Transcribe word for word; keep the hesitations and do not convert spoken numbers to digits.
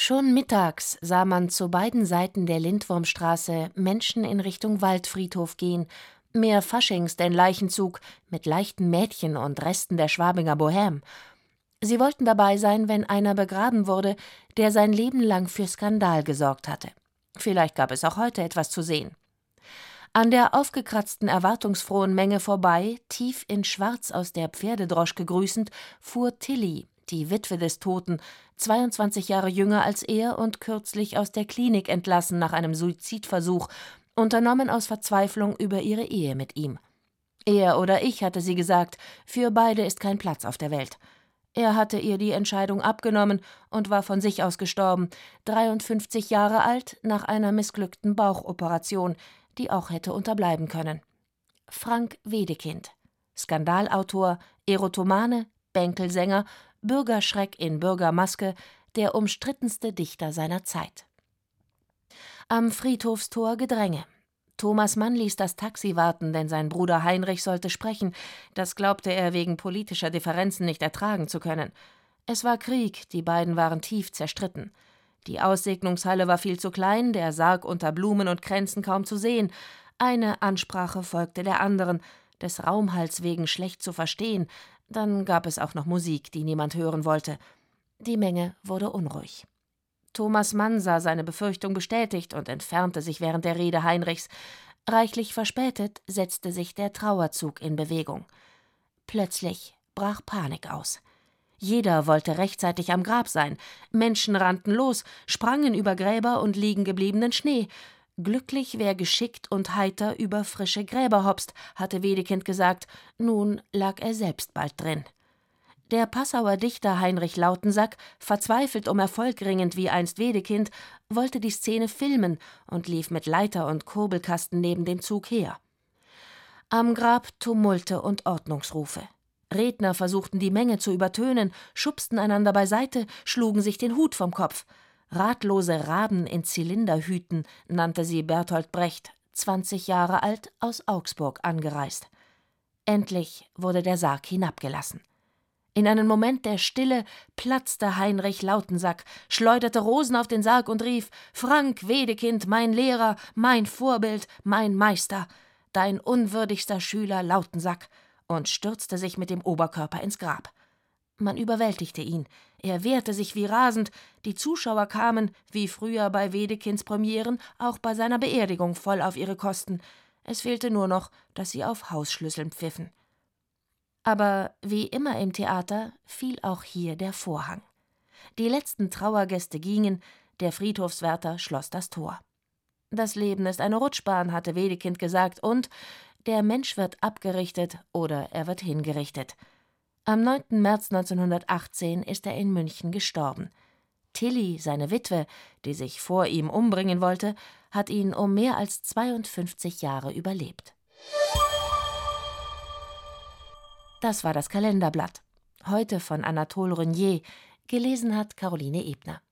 Schon mittags sah man zu beiden Seiten der Lindwurmstraße Menschen in Richtung Waldfriedhof gehen, mehr Faschings denn Leichenzug, mit leichten Mädchen und Resten der Schwabinger Bohème. Sie wollten dabei sein, wenn einer begraben wurde, der sein Leben lang für Skandal gesorgt hatte. Vielleicht gab es auch heute etwas zu sehen. An der aufgekratzten, erwartungsfrohen Menge vorbei, tief in Schwarz aus der Pferdedroschke grüßend, fuhr Tilly, die Witwe des Toten, zweiundzwanzig Jahre jünger als er und kürzlich aus der Klinik entlassen nach einem Suizidversuch, unternommen aus Verzweiflung über ihre Ehe mit ihm. Er oder ich, hatte sie gesagt, für beide ist kein Platz auf der Welt. Er hatte ihr die Entscheidung abgenommen und war von sich aus gestorben, dreiundfünfzig Jahre alt, nach einer missglückten Bauchoperation, die auch hätte unterbleiben können. Frank Wedekind, Skandalautor, Erotomane, Bänkelsänger, Bürgerschreck in Bürgermaske, der umstrittenste Dichter seiner Zeit. Am Friedhofstor Gedränge. Thomas Mann ließ das Taxi warten, denn sein Bruder Heinrich sollte sprechen. Das glaubte er wegen politischer Differenzen nicht ertragen zu können. Es war Krieg, die beiden waren tief zerstritten. Die Aussegnungshalle war viel zu klein, der Sarg unter Blumen und Kränzen kaum zu sehen. Eine Ansprache folgte der anderen, des Raumhalts wegen schlecht zu verstehen. Dann gab es auch noch Musik, die niemand hören wollte. Die Menge wurde unruhig. Thomas Mann sah seine Befürchtung bestätigt und entfernte sich während der Rede Heinrichs. Reichlich verspätet setzte sich der Trauerzug in Bewegung. Plötzlich brach Panik aus. Jeder wollte rechtzeitig am Grab sein. Menschen rannten los, sprangen über Gräber und liegengebliebenen Schnee. Glücklich, wer geschickt und heiter über frische Gräber hopst, hatte Wedekind gesagt. Nun lag er selbst bald drin. Der Passauer Dichter Heinrich Lautensack, verzweifelt um Erfolg ringend wie einst Wedekind, wollte die Szene filmen und lief mit Leiter und Kurbelkasten neben dem Zug her. Am Grab Tumulte und Ordnungsrufe. Redner versuchten die Menge zu übertönen, schubsten einander beiseite, schlugen sich den Hut vom Kopf. Ratlose Raben in Zylinderhüten nannte sie Bertolt Brecht, zwanzig Jahre alt, aus Augsburg angereist. Endlich wurde der Sarg hinabgelassen. In einem Moment der Stille platzte Heinrich Lautensack, schleuderte Rosen auf den Sarg und rief: »Frank Wedekind, mein Lehrer, mein Vorbild, mein Meister, dein unwürdigster Schüler Lautensack«, und stürzte sich mit dem Oberkörper ins Grab. Man überwältigte ihn. Er wehrte sich wie rasend. Die Zuschauer kamen, wie früher bei Wedekinds Premieren, auch bei seiner Beerdigung voll auf ihre Kosten. Es fehlte nur noch, dass sie auf Hausschlüsseln pfiffen. Aber wie immer im Theater fiel auch hier der Vorhang. Die letzten Trauergäste gingen, der Friedhofswärter schloss das Tor. Das Leben ist eine Rutschbahn, hatte Wedekind gesagt, und der Mensch wird abgerichtet oder er wird hingerichtet. Am neunten März neunzehnhundertachtzehn ist er in München gestorben. Tilly, seine Witwe, die sich vor ihm umbringen wollte, hat ihn um mehr als zweiundfünfzig Jahre überlebt. Das war das Kalenderblatt. Heute von Anatole Renier. Gelesen hat Caroline Ebner.